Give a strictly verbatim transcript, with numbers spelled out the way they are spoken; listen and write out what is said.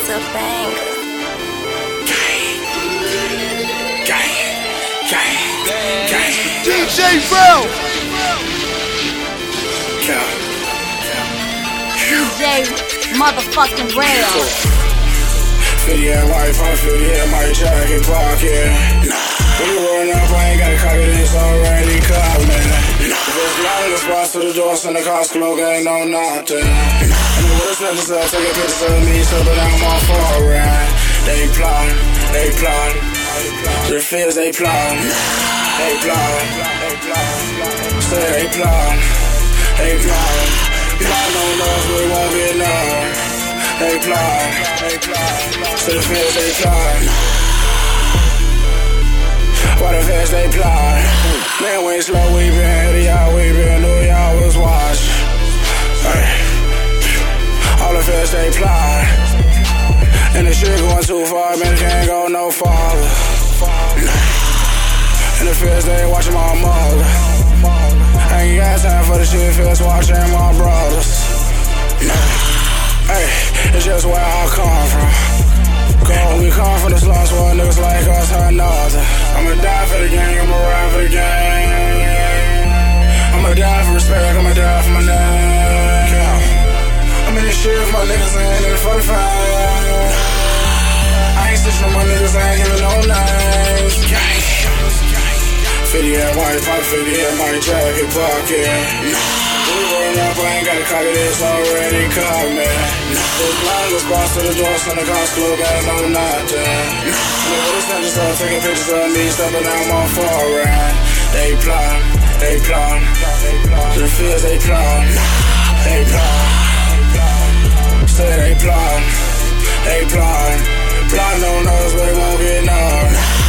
a banger. Gang, gang, gang, D J Rel. D J motherfucking Rel. fifty at my phone, fifty at my jacket pocket. When you rolling up, I ain't gotta cock it, it's already cocked, man. There's a lot of the spots to the doors and the cost cloak, ain't no nothing. And the worst niggas up, taking pictures of me, so but I'm on foreign. They plotting, they plotting. The fears they plotting, they plotting, they plotting. Say they plotting, they plotting. Plotting on us, we won't get none. They plotting, they plotting. Say the fears they plotting. Why the feds they plotting? Man, we ain't slow, we been ahead of y'all, we been knew y'all was watching. Hey. All the feds they plotting. And the shit going too far, man, it can't go no farther. And the feds they watching my mother. I ain't got time for the shit, feds watching my brothers. Hey, it's just where I come from. Go, we come from the slums where niggas like us are nothing. I'ma die for the gang, I'ma ride for the gang. I'ma die for respect, I'ma die for my name. I'm in this shit for my niggas, I ain't in it for the fame. I ain't stitching on my niggas, I ain't giving no names. fifty at my pocket, fifty at my jacket pocket. We rolling up, I ain't gotta cock it, it's already cocked, man. Those blinders boss to the doors and the cost club, ain't no nothing. And the little snatchers up, taking pictures of me, stepping out my foreign. They plotting, they plotting. The fears they plotting, they plotting. Say they plotting, they plotting. Plotting on us, but they won't get none.